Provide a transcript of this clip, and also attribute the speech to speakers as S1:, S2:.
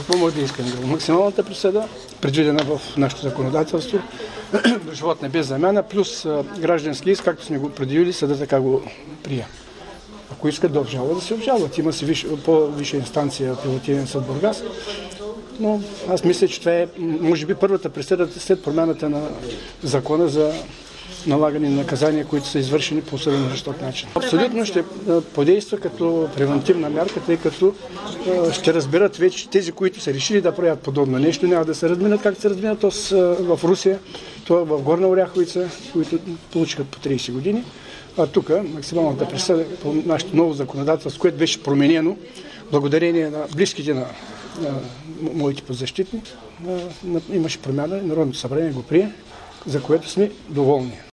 S1: Какво може да искаме? Максималната присъда, предвидена в нашето законодателство, животна без замяна, плюс граждански иск, както сме го предвидили, съда така го прие. Ако искат да обжалват, да се обжалват. Има си по-висша инстанция, апелативен съд Бургас, но аз мисля, че това е, може би, първата присъда след промяната на закона за налагане на наказания, които са извършени по особено жесток начин. Абсолютно ще подейства като превентивна мярка, тъй като ще разберат вече тези, които са решили да правят подобно нещо, няма да се разминат, както се разминат в Русия, това в Горна Оряховица, които получиха по 30 години. А тук максималната присъда по нашето ново законодателство, което беше променено благодарение на близките на моите подзащитни, имаше промяна, Народното събрание го прие, за което сме доволни.